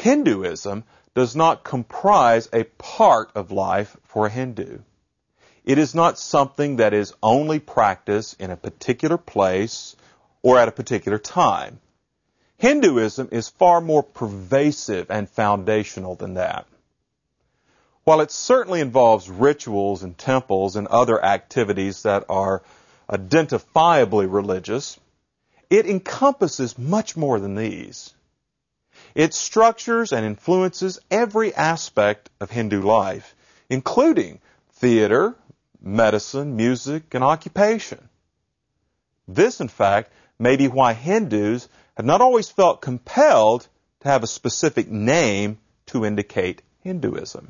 Hinduism does not comprise a part of life for a Hindu. It is not something that is only practiced in a particular place or at a particular time. Hinduism is far more pervasive and foundational than that. While it certainly involves rituals and temples and other activities that are identifiably religious, it encompasses much more than these. It structures and influences every aspect of Hindu life, including theater, medicine, music, and occupation. This, in fact, may be why Hindus have not always felt compelled to have a specific name to indicate Hinduism.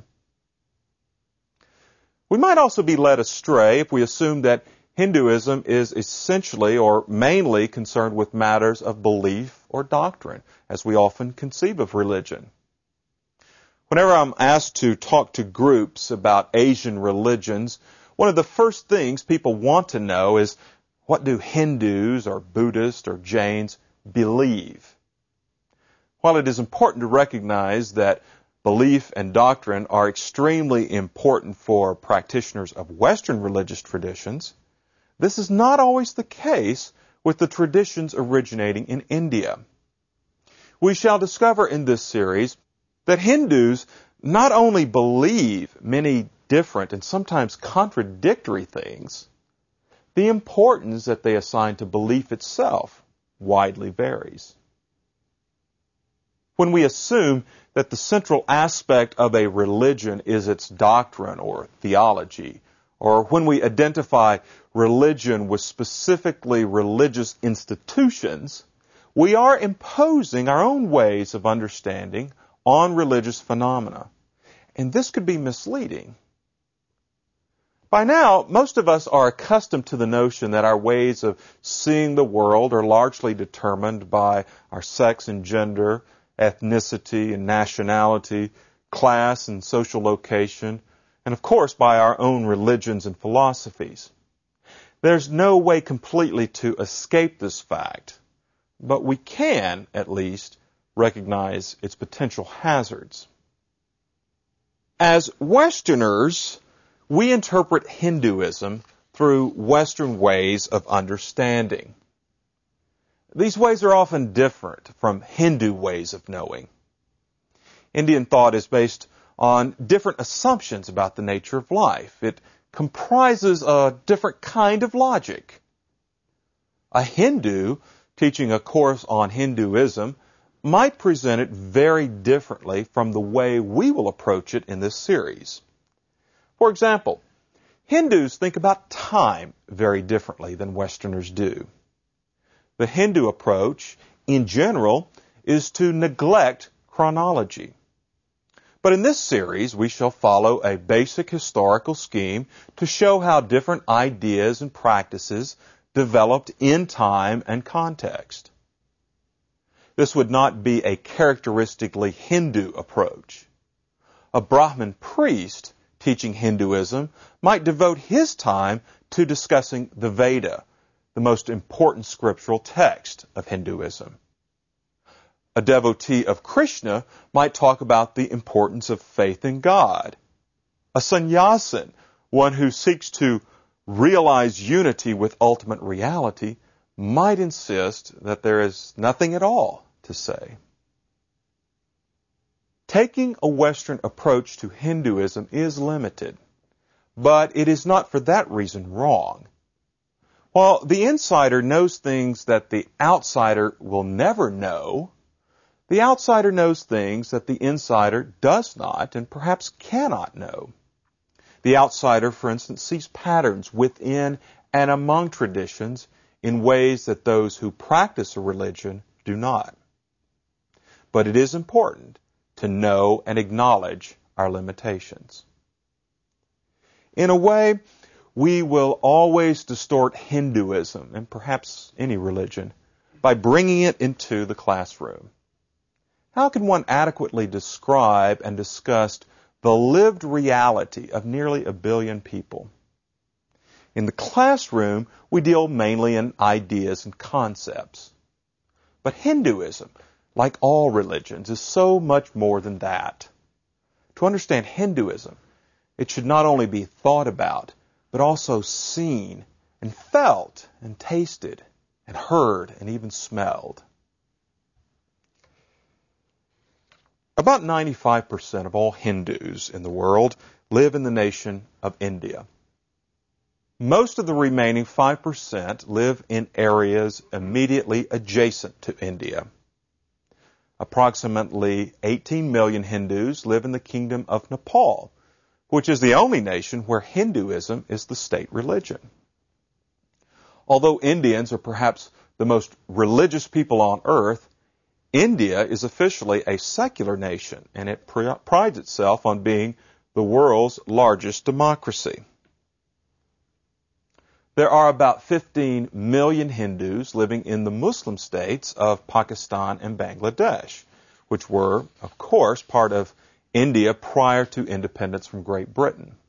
We might also be led astray if we assume that Hinduism is essentially or mainly concerned with matters of belief or doctrine, as we often conceive of religion. Whenever I'm asked to talk to groups about Asian religions, one of the first things people want to know is, what do Hindus or Buddhists or Jains believe? While it is important to recognize that belief and doctrine are extremely important for practitioners of Western religious traditions, this is not always the case with the traditions originating in India. We shall discover in this series that Hindus not only believe many different and sometimes contradictory things, the importance that they assign to belief itself widely varies. When we assume that the central aspect of a religion is its doctrine or theology, or when we identify religion with specifically religious institutions, we are imposing our own ways of understanding on religious phenomena. And this could be misleading. By now, most of us are accustomed to the notion that our ways of seeing the world are largely determined by our sex and gender, ethnicity and nationality, class and social location, and of course by our own religions and philosophies. There's no way completely to escape this fact, but we can, at least, recognize its potential hazards. As Westerners, we interpret Hinduism through Western ways of understanding. These ways are often different from Hindu ways of knowing. Indian thought is based on different assumptions about the nature of life. It comprises a different kind of logic. A Hindu teaching a course on Hinduism might present it very differently from the way we will approach it in this series. For example, Hindus think about time very differently than Westerners do. The Hindu approach, in general, is to neglect chronology. But in this series, we shall follow a basic historical scheme to show how different ideas and practices developed in time and context. This would not be a characteristically Hindu approach. A Brahmin priest teaching Hinduism might devote his time to discussing the Veda, the most important scriptural text of Hinduism. A devotee of Krishna might talk about the importance of faith in God. A sannyasin, one who seeks to realize unity with ultimate reality, might insist that there is nothing at all to say. Taking a Western approach to Hinduism is limited, but it is not for that reason wrong. While the insider knows things that the outsider will never know, the outsider knows things that the insider does not and perhaps cannot know. The outsider, for instance, sees patterns within and among traditions in ways that those who practice a religion do not. But it is important to know and acknowledge our limitations. In a way, we will always distort Hinduism, and perhaps any religion, by bringing it into the classroom. How can one adequately describe and discuss the lived reality of nearly 1 billion people? In the classroom, we deal mainly in ideas and concepts. But Hinduism, like all religions, is so much more than that. To understand Hinduism, it should not only be thought about, but also seen and felt and tasted and heard and even smelled. About 95% of all Hindus in the world live in the nation of India. Most of the remaining 5% live in areas immediately adjacent to India. Approximately 18 million Hindus live in the Kingdom of Nepal, which is the only nation where Hinduism is the state religion. Although Indians are perhaps the most religious people on earth, India is officially a secular nation, and it prides itself on being the world's largest democracy. There are about 15 million Hindus living in the Muslim states of Pakistan and Bangladesh, which were, of course, part of India prior to independence from Great Britain.